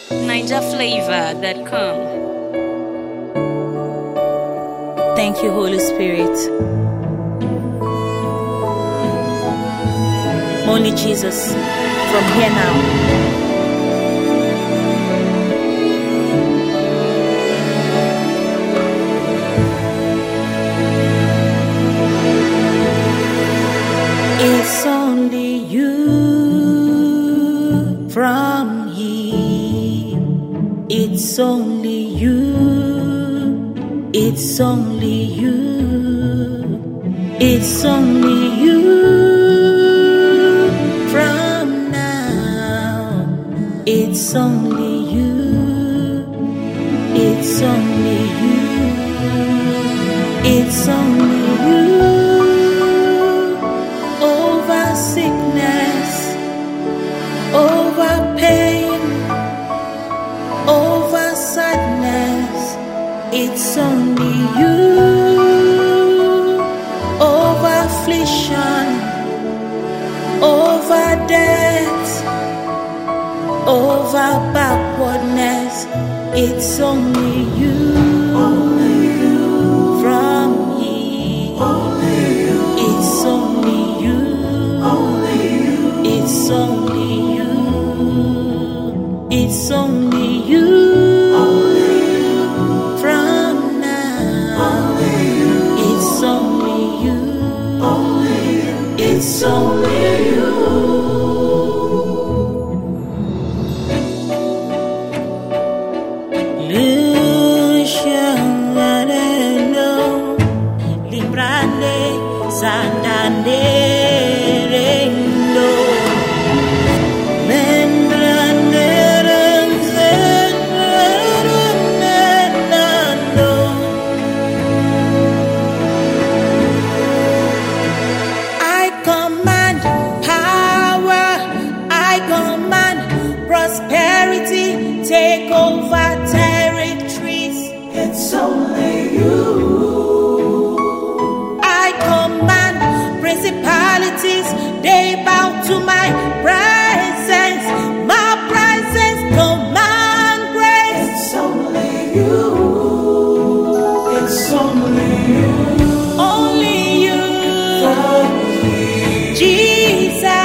NigerFlavor.com. Thank you, Holy Spirit. Only Jesus, from here now. It's only you from here. It's only you. It's only you. It's only you from now. It's only you. It's only you. It's only you. Over sickness, over pain, over sadness, it's only you. Over affliction, over death, over backwardness, it's only you. From here, it's only you. It's only you. It's only you. From now, it's only you. It's only you. Luciano, Limbrande, Sandande. Take over territories. It's only you. I command principalities. They bow to my presence. My presence command grace. It's only you. It's only you. Only you. Jesus.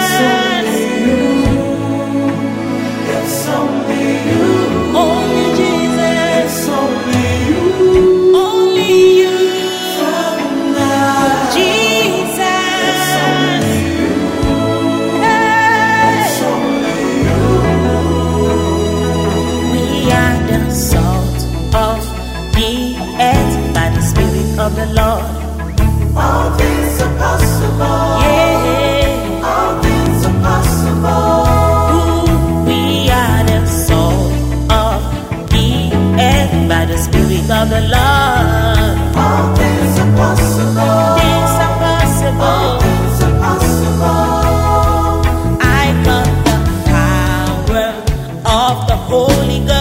Of the Lord, all things are possible. Yeah, all things are possible. Ooh, we are the salt of the earth by the Spirit of the Lord. All things are possible. Things are possible. All things are possible. I got the power of the Holy Ghost.